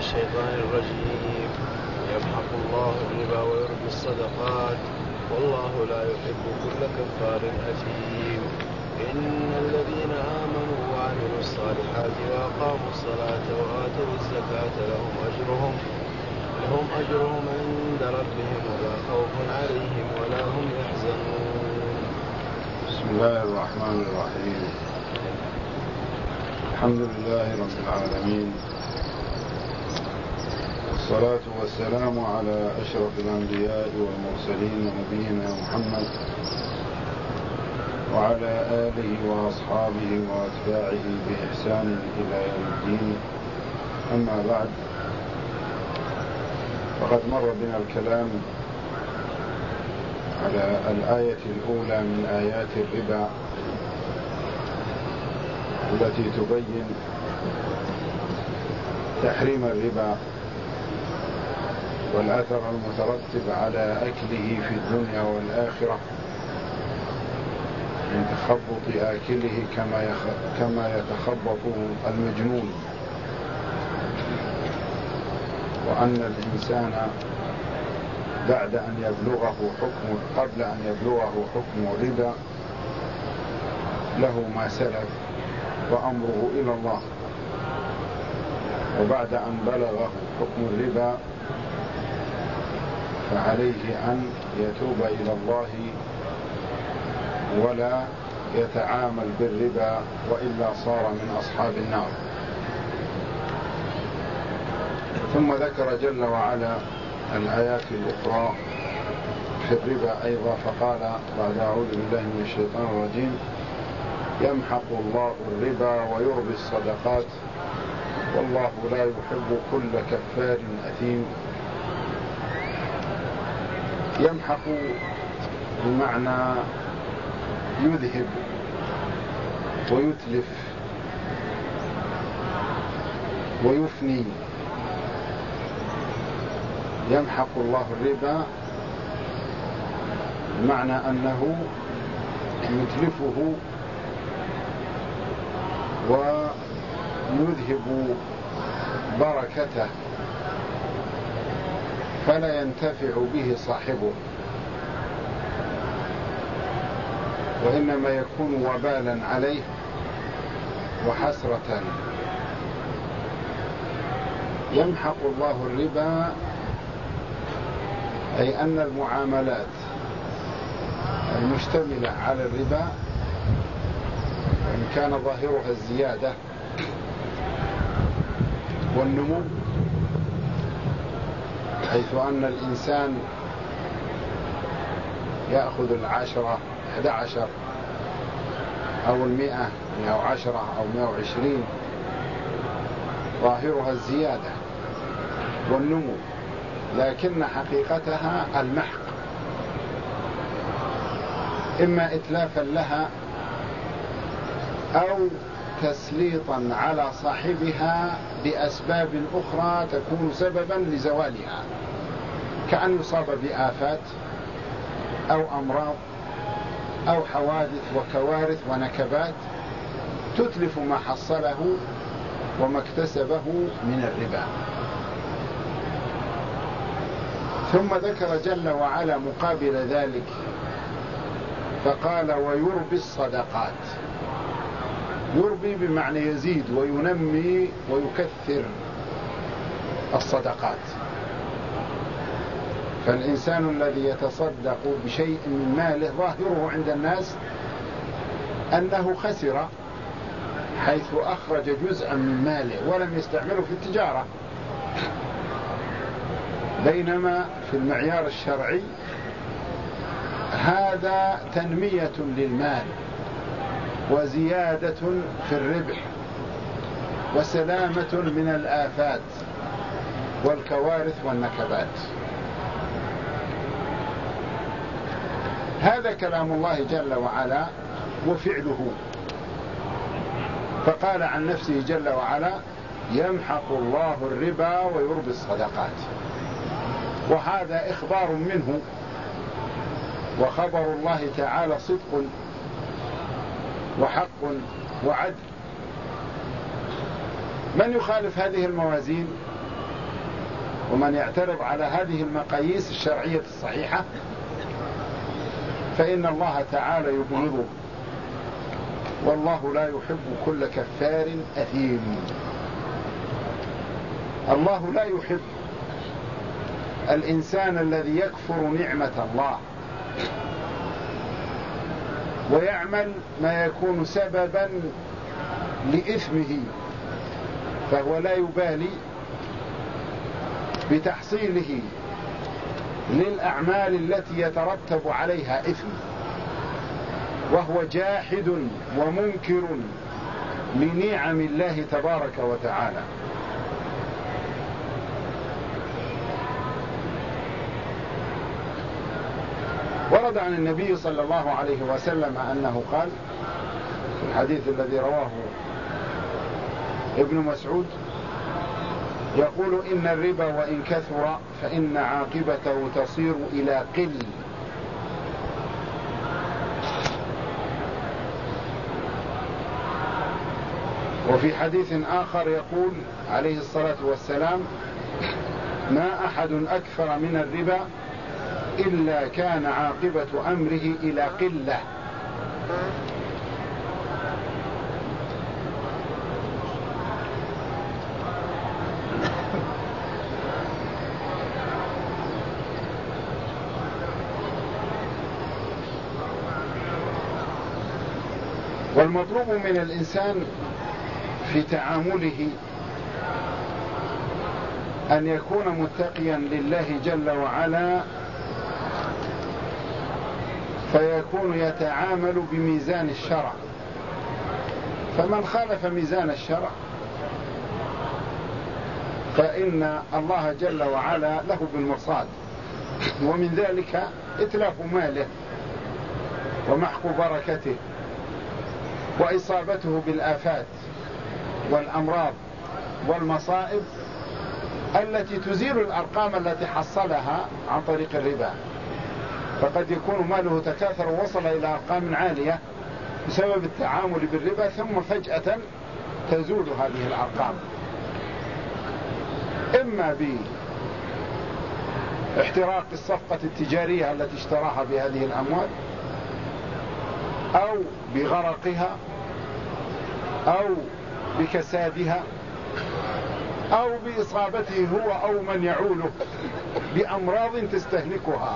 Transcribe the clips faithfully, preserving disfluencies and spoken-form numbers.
الشيطان الرجيم. يمحق الله الربا ويربي الصدقات والله لا يحب كل كفار أثيم. إن الذين آمنوا وعملوا الصالحات وأقاموا الصلاة وآتوا الزكاة لهم أجرهم لهم أجرهم عند ربهم ولا خوف عليهم ولا هم يحزنون. بسم الله الرحمن الرحيم. الحمد لله رب العالمين، والصلاة والسلام على أشرف الأنبياء والمرسلين نبينا محمد وعلى آله وأصحابه وأتباعه بإحسان إلى يوم الدين. أما بعد، فقد مر بنا الكلام على الآية الأولى من آيات الربا التي تبين تحريم الربا والأثر المترتب على أكله في الدنيا والآخرة من تخبط آكله كما كما يتخبط المجنون، وأن الإنسان بعد أن يبلغه حكم قبل أن يبلغه حكم الربا له ما سلف وأمره إلى الله، وبعد أن بلغه حكم الربا فعليه أن يتوب إلى الله ولا يتعامل بالربا، وإلا صار من أصحاب النار. ثم ذكر جل وعلا الآيات الأخرى في الربا أيضا، فقال بعد أعوذ بالله من الشيطان الرجيم: يمحق الله الربا ويربي الصدقات والله لا يحب كل كفار أثيم. يمحق بمعنى يذهب ويتلف ويفني. يمحق الله الربا بمعنى أنه يتلفه ويذهب بركته فلا ينتفع به صاحبه، وإنما يكون وبالا عليه وحسرة. يمحق الله الربا أي أن المعاملات المشتملة على الربا، وإن كان ظاهرها الزيادة والنمو، حيث أن الإنسان يأخذ العشرة أحد عشر أو المئة مئة وعشرة أو مئة وعشرين، ظاهرها الزيادة والنمو، لكن حقيقتها المحق، إما إتلافا لها أو تسليطا على صاحبها بأسباب أخرى تكون سببا لزوالها، كأن يصاب بآفات أو أمراض أو حوادث وكوارث ونكبات تتلف ما حصله وما اكتسبه من الربا. ثم ذكر جل وعلا مقابل ذلك فقال: ويربي الصدقات. يربي بمعنى يزيد وينمي ويكثر الصدقات. فالإنسان الذي يتصدق بشيء من ماله ظاهره عند الناس أنه خسر، حيث أخرج جزءا من ماله ولم يستعمله في التجارة، بينما في المعيار الشرعي هذا تنمية للمال وزيادة في الربح وسلامة من الآفات والكوارث والنكبات. هذا كلام الله جل وعلا وفعله. فقال عن نفسه جل وعلا: يمحق الله الربا ويربي الصدقات. وهذا إخبار منه، وخبر الله تعالى صدق وحق وعدل. من يخالف هذه الموازين ومن يعترض على هذه المقاييس الشرعية الصحيحة فإن الله تعالى يبغضه، والله لا يحب كل كفار أثيم. الله لا يحب الإنسان الذي يكفر نعمة الله ويعمل ما يكون سببا لإثمه، فهو لا يبالي بتحصيله للأعمال التي يترتب عليها إثم، وهو جاحد ومنكر لنعم الله تبارك وتعالى. ورد عن النبي صلى الله عليه وسلم أنه قال في الحديث الذي رواه ابن مسعود يقول: إن الربا وإن كثر فإن عاقبته تصير إلى قل. وفي حديث آخر يقول عليه الصلاة والسلام: ما أحد أكثر من الربا إلا كان عاقبة أمره إلى قلة. والمطلوب من الإنسان في تعامله أن يكون متقيا لله جل وعلا، فيكون يتعامل بميزان الشرع. فمن خالف ميزان الشرع فإن الله جل وعلا له بالمرصاد، ومن ذلك إتلاف ماله ومحق بركته وإصابته بالآفات والأمراض والمصائب التي تزيل الأرقام التي حصلها عن طريق الربا. فقد يكون ماله تكاثر ووصل إلى أرقام عالية بسبب التعامل بالربا، ثم فجأة تزول هذه الأرقام، إما باحتراق الصفقة التجارية التي اشتراها بهذه الأموال، أو بغرقها، أو بكسادها، أو بإصابته هو أو من يعوله بأمراض تستهلكها.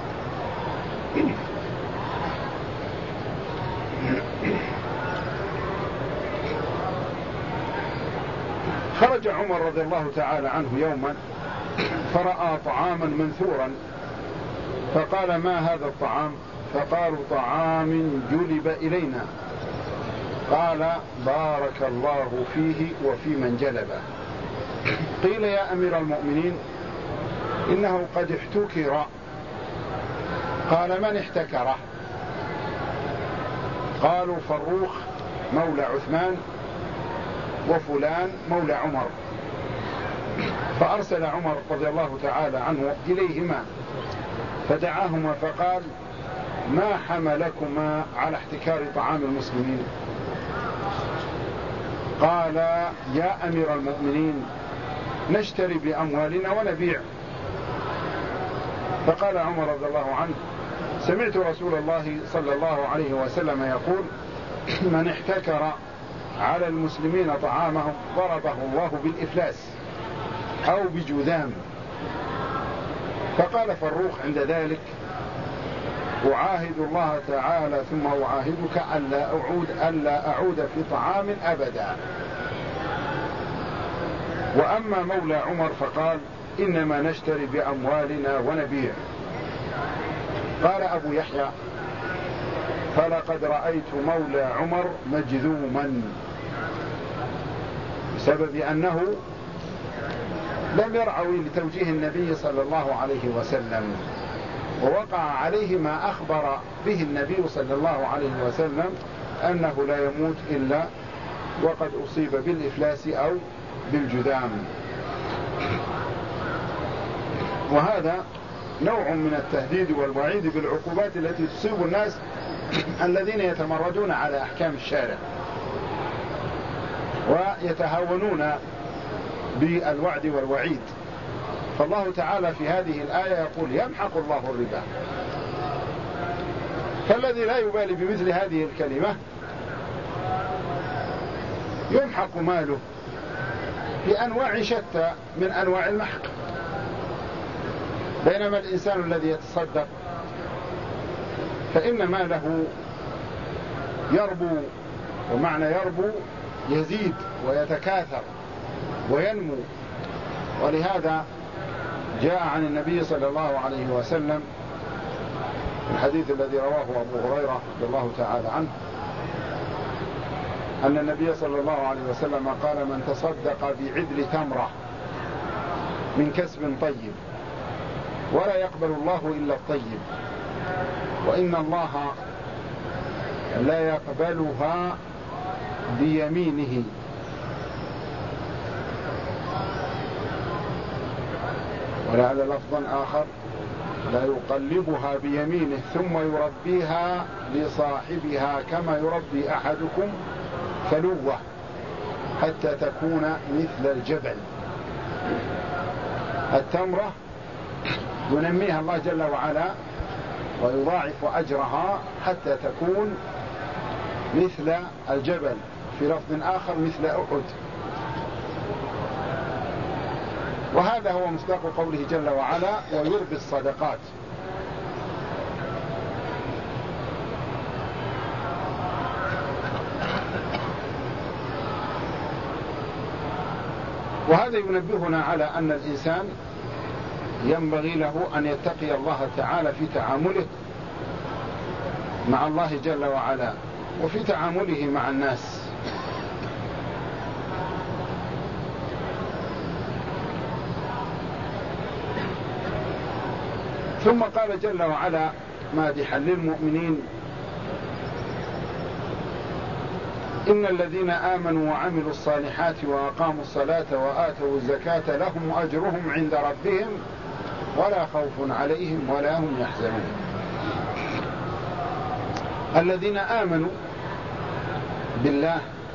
خرج عمر رضي الله تعالى عنه يوما فرأى طعاما منثورا، فقال: ما هذا الطعام؟ فقالوا: طعام جلب إلينا. قال: بارك الله فيه وفي من جلبه. قيل: يا أمير المؤمنين إنه قد احتكر. قال: من احتكره؟ قالوا: فروخ مولى عثمان وفلان مولى عمر. فأرسل عمر رضي الله تعالى عنه إليهما فدعاهما فقال: ما حملكما على احتكار طعام المسلمين؟ قال: يا أمير المؤمنين نشتري بأموالنا ونبيع. فقال عمر رضي الله عنه: سمعت رسول الله صلى الله عليه وسلم يقول: من احتكر على المسلمين طعامهم ضربه الله بالإفلاس أو بجذام. فقال فروخ عند ذلك: أعاهد الله تعالى ثم أعاهدك ألا أعود, ألا أعود في طعام أبدا. وأما مولى عمر فقال: إنما نشتري بأموالنا ونبيع. قال أبو يحيى: فلقد رأيت مولى عمر مجذوما، بسبب أنه لم يرعوي لتوجيه النبي صلى الله عليه وسلم، ووقع عليه ما أخبر به النبي صلى الله عليه وسلم أنه لا يموت إلا وقد أصيب بالإفلاس أو بالجذام. وهذا نوع من التهديد والوعيد بالعقوبات التي تصيب الناس الذين يتمردون على أحكام الشارع ويتهاونون بالوعد والوعيد. فالله تعالى في هذه الآية يقول يمحق الله الربا. فالذي لا يبالي بمثل هذه الكلمة يمحق ماله بأنواع شتى من أنواع المحق. بينما الإنسان الذي يتصدق فإن ماله يربو، ومعنى يربو يزيد ويتكاثر وينمو. ولهذا جاء عن النبي صلى الله عليه وسلم الحديث الذي رواه أبو هريرة رضي الله تعالى عنه أن النبي صلى الله عليه وسلم قال: من تصدق بعدل تمرة من كسب طيب ولا يقبل الله إلا الطيب، وإن الله لا يقبلها بيمينه. ولعل لفظا آخر: لا يقلبها بيمينه ثم يربيها لصاحبها كما يربي أحدكم فلوة حتى تكون مثل الجبل. التمرة ينميها الله جل وعلا ويضاعف أجرها حتى تكون مثل الجبل، في لفظ آخر مثل أحد. وهذا هو مصداق قوله جل وعلا: ويربي الصدقات. وهذا ينبهنا على أن الإنسان ينبغي له أن يتقي الله تعالى في تعامله مع الله جل وعلا وفي تعامله مع الناس. ثم قال جل وعلا مادحا للمؤمنين: إن الذين آمنوا وعملوا الصالحات وأقاموا الصلاة وآتوا الزكاة لهم أجرهم عند ربهم ولا خوف عليهم ولا هم يحزنون. الذين آمنوا بالله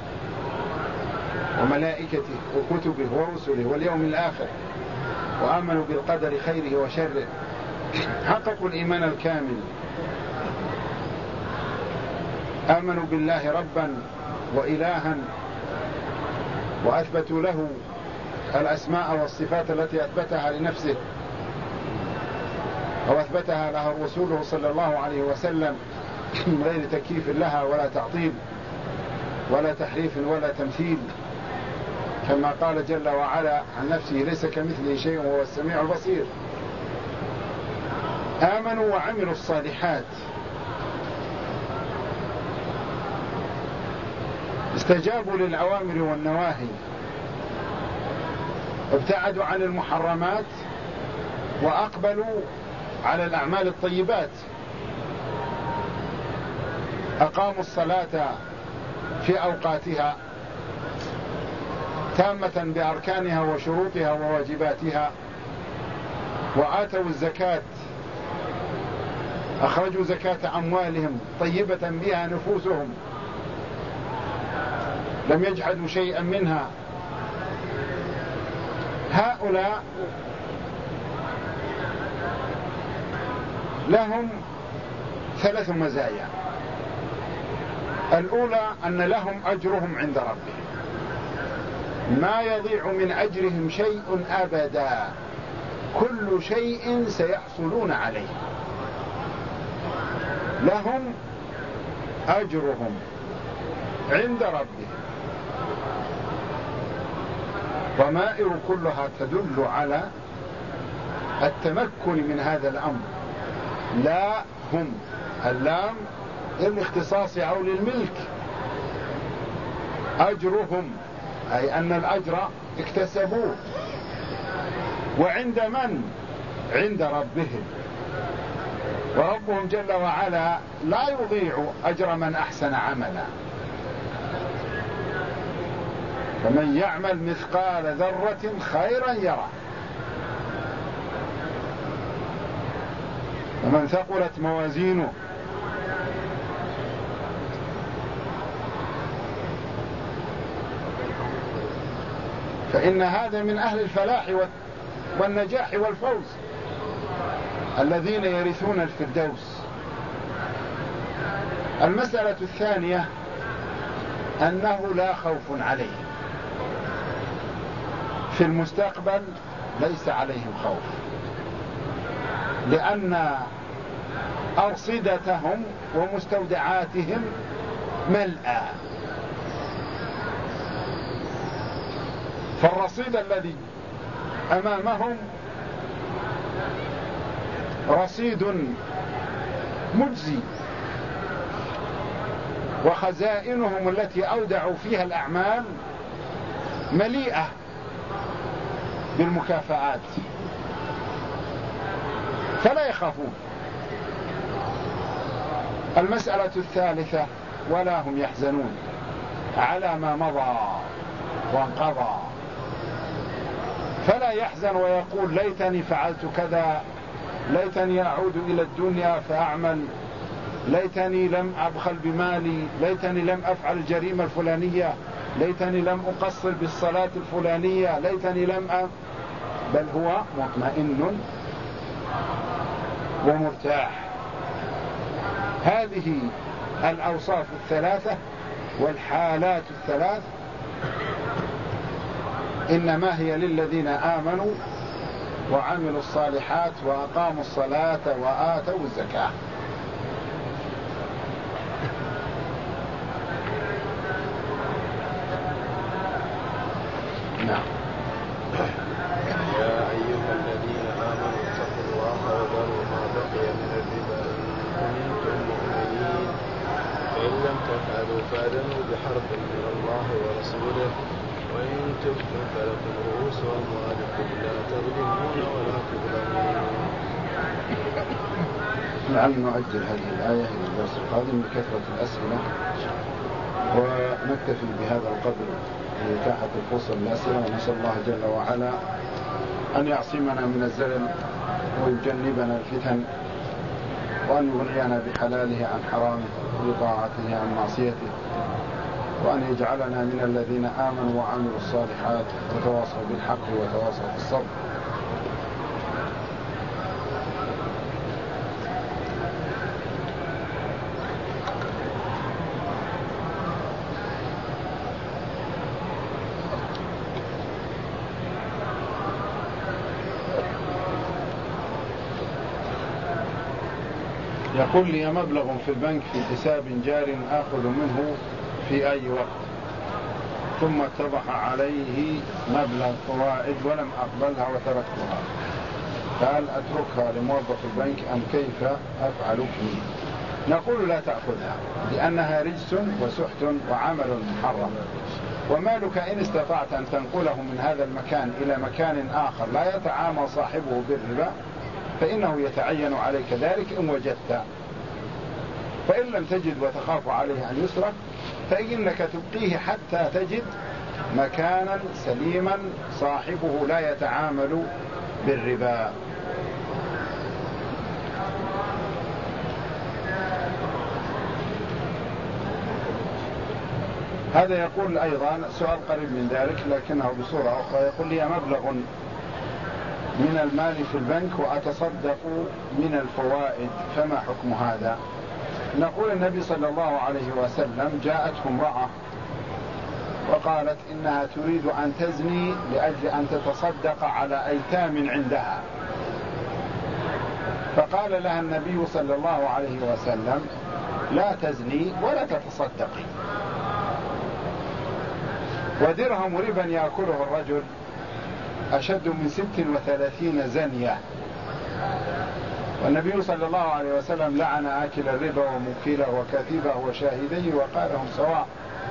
وملائكته وكتبه ورسله واليوم الآخر وآمنوا بالقدر خيره وشره حققوا الإيمان الكامل، آمنوا بالله ربا وإلها وأثبتوا له الأسماء والصفات التي أثبتها لنفسه أو أثبتها لها رسوله صلى الله عليه وسلم من غير تكييف لها ولا تعطيل ولا تحريف ولا تمثيل، كما قال جل وعلا عن نفسه: ليس كمثله شيء وهو السميع البصير. آمنوا وعملوا الصالحات، استجابوا للأوامر والنواهي، ابتعدوا عن المحرمات وأقبلوا على الأعمال الطيبات، أقاموا الصلاة في أوقاتها تامة بأركانها وشروطها وواجباتها، وآتوا الزكاة، أخرجوا زكاة أموالهم طيبة بها نفوسهم، لم يجحدوا شيئا منها. هؤلاء لهم ثلاث مزايا: الأولى أن لهم أجرهم عند ربهم، ما يضيع من أجرهم شيء أبدا، كل شيء سيحصلون عليه. لهم أجرهم عند ربهم. ضمائر كلها تدل على التمكن من هذا الأمر. لا هم، اللام للاختصاص أو للملك. أجرهم أي أن الأجر اكتسبوه. وعند من؟ عند ربهم. وربهم جل وعلا لا يضيع أجر من أحسن عملا. فمن يعمل مثقال ذرة خيرا يره، ومن ثقلت موازينه فإن هذا من أهل الفلاح والنجاح والفوز، الذين يرثون الفردوس. المسألة الثانية أنه لا خوف عليهم في المستقبل، ليس عليهم خوف، لأن أرصدتهم ومستودعاتهم ملأى. فالرصيد الذي أمامهم رصيد مجزي، وخزائنهم التي أودعوا فيها الأعمال مليئة بالمكافآت، فلا يخافون. المسألة الثالثة ولا هم يحزنون على ما مضى وانقضى، فلا يحزن ويقول ليتني فعلت كذا، ليتني أعود إلى الدنيا فأعمل، ليتني لم أبخل بمالي، ليتني لم أفعل الجريمة الفلانية، ليتني لم أقصر بالصلاة الفلانية، ليتني لم أ... بل هو مطمئن ومرتاح. هذه الأوصاف الثلاثة والحالات الثلاث إنما هي للذين آمنوا وعملوا الصالحات وأقاموا الصلاة وآتوا الزكاة. نعم. يا أيها الذين آمنوا اتقوا الله وذروا ما بقي من الربا إن كنتم مؤمنين، فإن لم تفعلوا فأذنوا بحرب من الله ورسوله، وإن تبتم فلكم رؤوس أموالكم لا تظلمون ولا تظلمون. لعل نؤجل هذه الآية إلى الدرس القادم لكثرة الأسئلة، ونكتفي بهذا القدر لإتاحة الفرصة للأسئلة، ونسأل الله جل وعلا أن يعصمنا من الزلل ويجنبنا الفتن، وأن يغنينا بحلاله عن حرامه وبطاعته عن معصيته، وأن يجعلنا من الذين آمنوا وعملوا الصالحات وتواصوا بالحق وتواصوا بالصبر. يقول لي مبلغ في البنك في حساب جار آخذ منه في أي وقت، ثم اتضح عليه مبلغ فوائد ولم أقبلها وتركتها، فهل أتركها لموظف البنك أم كيف أفعل فيه؟ نقول لا تأخذها، لأنها رجس وسحت وعمل محرم، ومالك إن استطعت أن تنقله من هذا المكان إلى مكان آخر لا يتعامل صاحبه بالربا فإنه يتعين عليك ذلك إن وجدت، فإن لم تجد وتخاف عليه أن يسرق فإنك تبقيه حتى تجد مكانا سليما صاحبه لا يتعامل بالربا. هذا يقول أيضا سؤال قريب من ذلك لكنه بصورة أخرى، يقول لي مبلغ من المال في البنك وأتصدق من الفوائد فما حكم هذا؟ نقول النبي صلى الله عليه وسلم جاءته امرأة وقالت إنها تريد أن تزني لأجل أن تتصدق على أيتام عندها، فقال لها النبي صلى الله عليه وسلم لا تزني ولا تتصدقي، ودرهم ربا يأكله الرجل أشد من ست وثلاثين زنية، والنبي صلى الله عليه وسلم لعن آكل الربا وموكله وكاتبه وشاهديه وقالهم سواء.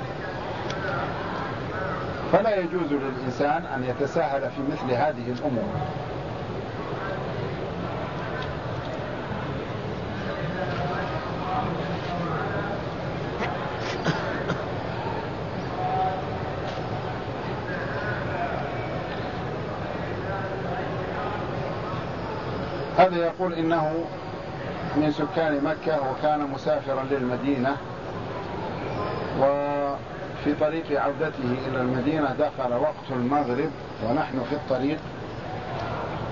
فلا يجوز للإنسان أن يتساهل في مثل هذه الأمور. هذا يقول إنه من سكان مكة وكان مسافرا للمدينة، وفي طريق عودته إلى المدينة دخل وقت المغرب ونحن في الطريق،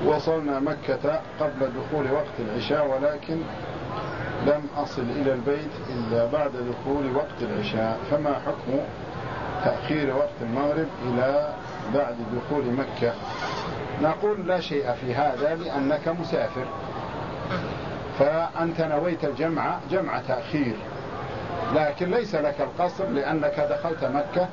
وصلنا مكة قبل دخول وقت العشاء، ولكن لم أصل إلى البيت إلا بعد دخول وقت العشاء، فما حكم تأخير وقت المغرب إلى بعد دخول مكة؟ نقول لا شيء في هذا لأنك مسافر، فأنت نويت الجمع جمع تأخير، لكن ليس لك القصر لأنك دخلت مكة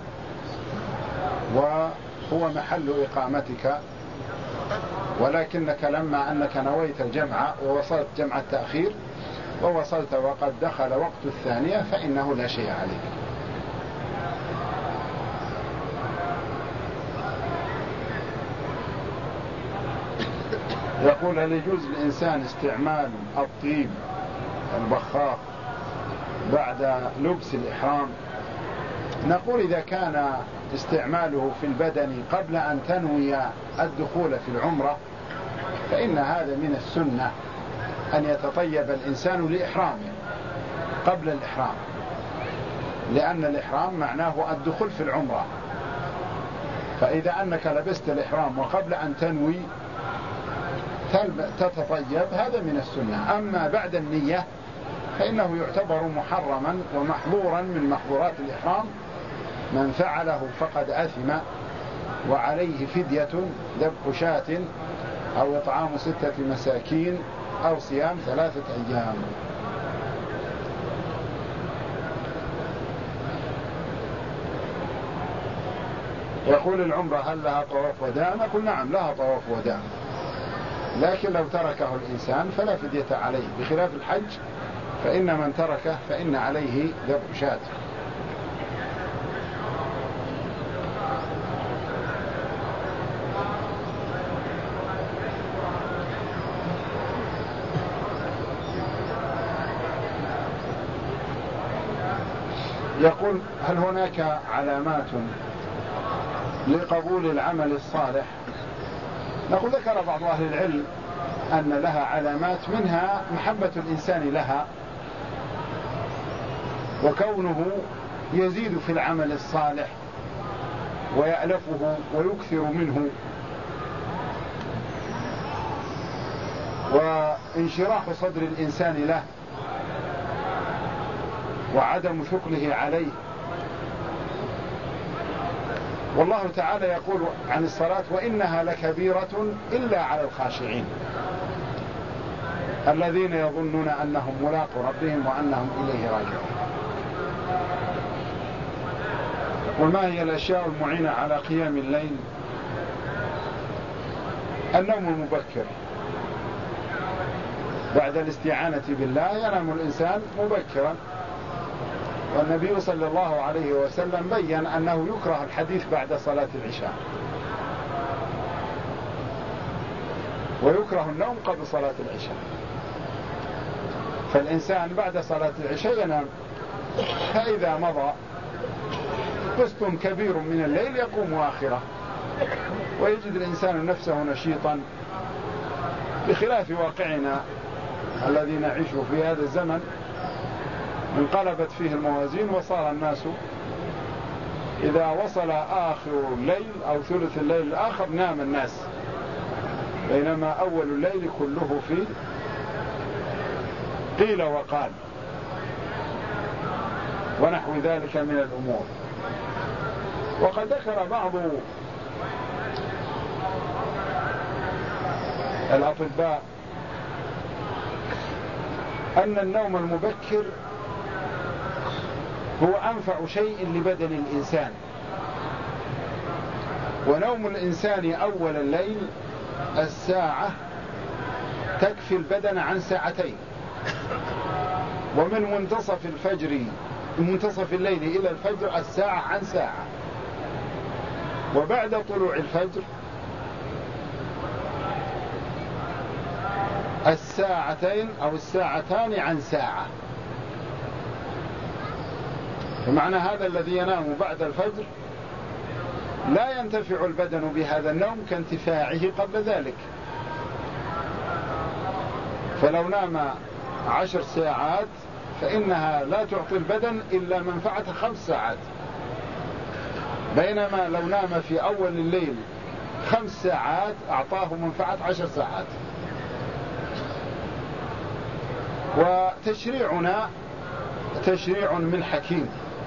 وهو محل إقامتك، ولكنك لما أنك نويت الجمع ووصلت جمع التأخير ووصلت وقد دخل وقت الثانية فإنه لا شيء عليك. يقول: هل يجوز للإنسان استعمال الطيب البخاخ بعد لبس الإحرام؟ نقول: إذا كان استعماله في البدن قبل أن تنوي الدخول في العمرة فإن هذا من السنة أن يتطيب الإنسان لإحرامه قبل الإحرام، لأن الإحرام معناه الدخول في العمرة، فإذا أنك لبست الإحرام وقبل أن تنوي تتطيب هذا من السنة. أما بعد النية فإنه يعتبر محرما ومحظورا من محظورات الإحرام، من فعله فقد أثم وعليه فدية ذبح شاة أو إطعام ستة مساكين أو صيام ثلاثة أيام. يقول: العمرة هل لها طواف وداع؟ نقول: نعم لها طواف وداع، لكن لو تركه الإنسان فلا فدية عليه، بخلاف الحج فإن من تركه فإن عليه ذبح شاة. يقول: هل هناك علامات لقبول العمل الصالح؟ نقول: ذكر بعض أهل العلم أن لها علامات، منها محبة الإنسان لها وكونه يزيد في العمل الصالح ويألفه ويكثر منه، وانشراح صدر الإنسان له وعدم ثقله عليه. والله تعالى يقول عن الصلاة: وإنها لكبيرة إلا على الخاشعين الذين يظنون أنهم ملاقو ربهم وأنهم إليه راجعون. وما هي الأشياء المعينة على قيام الليل؟ النوم المبكر بعد الاستعانة بالله، ينام الإنسان مبكرا، والنبي صلى الله عليه وسلم بيّن أنه يكره الحديث بعد صلاة العشاء، ويكره النوم قبل صلاة العشاء، فالإنسان بعد صلاة العشاء ينام، فإذا مضى قسط كبير من الليل يقوم آخره، ويجد الإنسان نفسه نشيطا، بخلاف واقعنا الذي نعيش في هذا الزمن انقلبت فيه الموازين، وصار الناس إذا وصل آخر الليل أو ثلث الليل الآخر نام الناس، بينما أول الليل كله في قيل وقال ونحو ذلك من الأمور. وقد ذكر بعض الأطباء أن النوم المبكر هو أنفع شيء لبدن الإنسان، ونوم الإنسان أول الليل الساعة تكفي البدن عن ساعتين، ومن منتصف الفجر منتصف الليل إلى الفجر الساعة عن ساعة، وبعد طلوع الفجر الساعتين أو الساعتان عن ساعة. فمعنى هذا الذي ينام بعد الفجر لا ينتفع البدن بهذا النوم كانتفاعه قبل ذلك، فلو نام عشر ساعات فإنها لا تعطي البدن إلا منفعة خمس ساعات، بينما لو نام في أول الليل خمس ساعات أعطاه منفعة عشر ساعات. وتشريعنا تشريع من حكيم،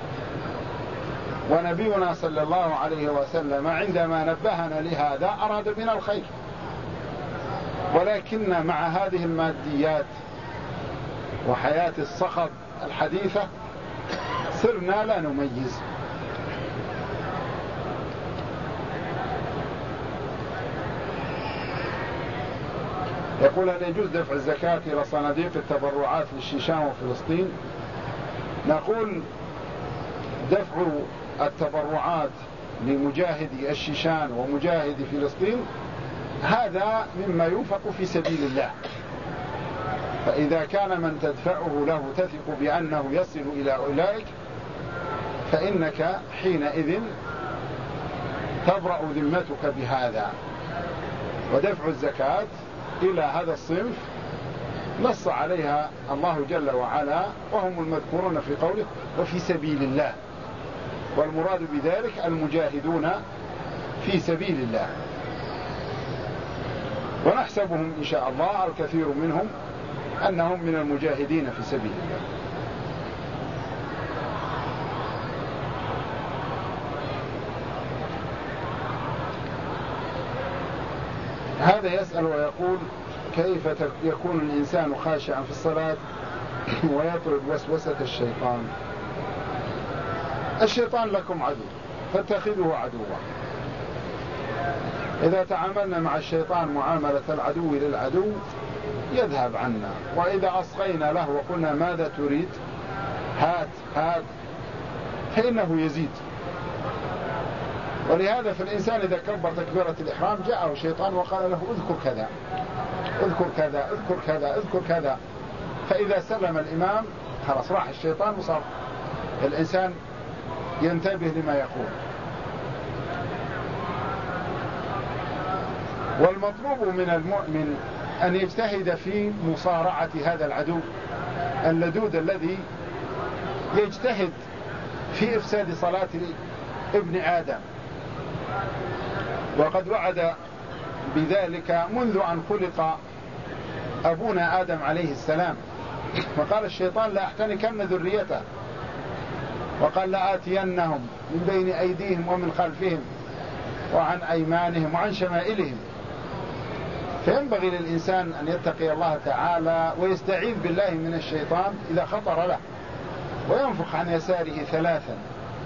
ونبينا صلى الله عليه وسلم عندما نبهنا لهذا أراد بنا الخير، ولكن مع هذه الماديات وحياة الصخب الحديثة صرنا لا نميز. يقول هل يجوز دفع الزكاة إلى صناديق التبرعات للشيشان وفلسطين؟ نقول دفع التبرعات لمجاهدي الشيشان ومجاهدي فلسطين هذا مما ينفق في سبيل الله، فإذا كان من تدفعه له تثق بأنه يصل إلى أولئك فإنك حينئذ تبرأ ذمتك بهذا. ودفع الزكاة إلى هذا الصنف نص عليها الله جل وعلا، وهم المذكورون في قوله وفي سبيل الله، والمراد بذلك المجاهدون في سبيل الله، ونحسبهم إن شاء الله الكثير منهم أنهم من المجاهدين في سبيل الله. هذا يسأل ويقول كيف يكون الإنسان خاشعا في الصلاة ويطرد وسوسة الشيطان؟ الشيطان لكم عدو فاتخذوه عدوا. إذا تعاملنا مع الشيطان معاملة العدو للعدو يذهب عنا، وإذا أصغينا له وقلنا ماذا تريد هات هات فإنه يزيد. ولهذا في الإنسان إذا كبر تكبيرة الإحرام جاءه الشيطان وقال له اذكر كذا اذكر كذا اذكر كذا اذكر كذا، فإذا سلم الإمام خلاص راح الشيطان وصار الإنسان ينتبه لما يقول. والمطلوب من المؤمن أن يجتهد في مصارعة هذا العدو اللدود الذي يجتهد في إفساد صلاة ابن آدم، وقد وعد بذلك منذ أن خلق أبونا آدم عليه السلام، وقال الشيطان لا أحتنكن ذريته، وقال لآتينهم من بين أيديهم ومن خلفهم وعن أيمانهم وعن شمائلهم. فينبغي للإنسان أن يتقي الله تعالى ويستعيذ بالله من الشيطان إذا خطر له، وينفخ عن يساره ثلاثا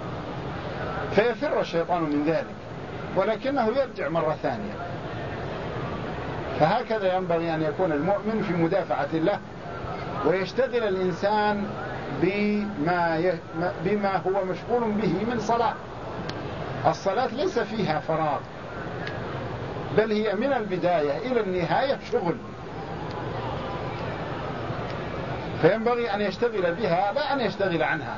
فيفر الشيطان من ذلك، ولكنه يرجع مرة ثانية. فهكذا ينبغي أن يكون المؤمن في مدافعة الله، ويشتغل الإنسان بما, ي... بما هو مشغول به من صلاة. الصلاة ليس فيها فراغ، بل هي من البداية إلى النهاية شغل، فينبغي أن يشتغل بها لا أن يشتغل عنها.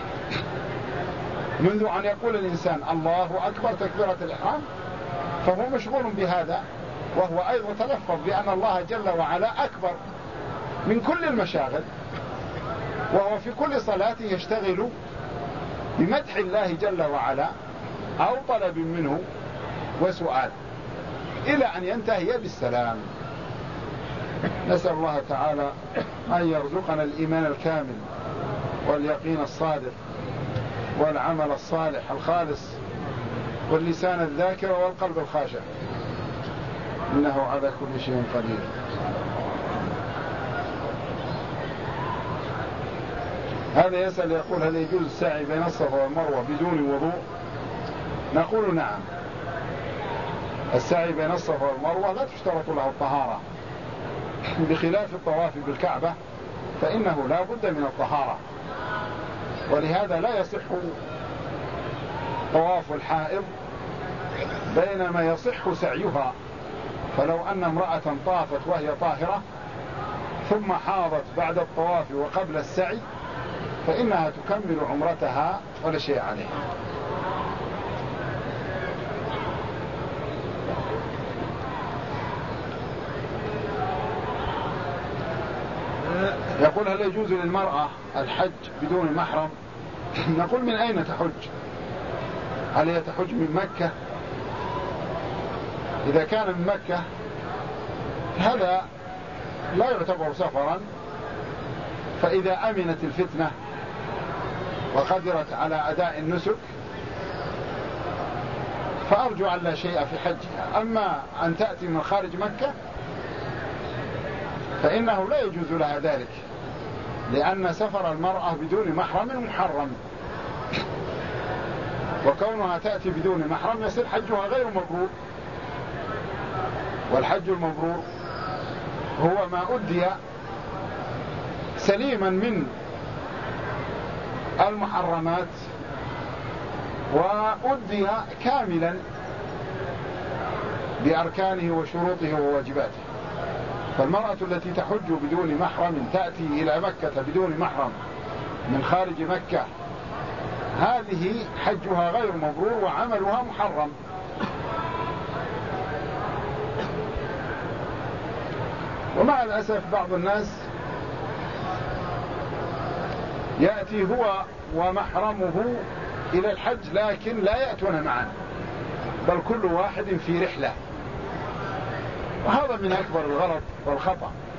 منذ أن يقول الإنسان الله أكبر تكبيرة الإحرام فهو مشغول بهذا، وهو أيضا تلفظ بأن الله جل وعلا أكبر من كل المشاغل، وهو في كل صلاة يشتغل بمدح الله جل وعلا أو طلب منه وسؤال إلى أن ينتهي بالسلام. نسأل الله تعالى أن يرزقنا الإيمان الكامل واليقين الصادق والعمل الصالح الخالص واللسان الذاكر والقلب الخاشع، إنه على كل شيء قدير. هذا يسأل يقول هل يجوز السعي بين الصفا والمروة بدون وضوء؟ نقول نعم، السعي بين الصفا والمروة لا تشترط له الطهارة، بخلاف الطواف بالكعبة فإنه لا بد من الطهارة، ولهذا لا يصح طواف الحائض بينما يصح سعيها. فلو أن امرأة طافت وهي طاهرة ثم حاضت بعد الطواف وقبل السعي فإنها تكمل عمرتها ولا شيء عليها. يقول هل يجوز للمرأة الحج بدون محرم؟ نقول من أين تحج؟ هل هي تحج من مكة إذا كان من مكة هذا لا يعتبر سفرا، فإذا أمنت الفتنة وقدرت على أداء النسك فأرجو أن لا شيء في حجها. أما أن تأتي من خارج مكة فإنه لا يجوز لها ذلك، لأن سفر المرأة بدون محرم محرم، وكونها تأتي بدون محرم يصير حجها غير مبرور. والحج المبرور هو ما أدي سليما من المحرمات وأدي كاملا بأركانه وشروطه وواجباته. فالمرأة التي تحج بدون محرم تأتي إلى مكة بدون محرم من خارج مكة هذه حجها غير مبرور وعملها محرم. ومع الأسف بعض الناس يأتي هو ومحرمه إلى الحج لكن لا يأتون معا، بل كل واحد في رحلة، وهذا من أكبر الغلط والخطأ.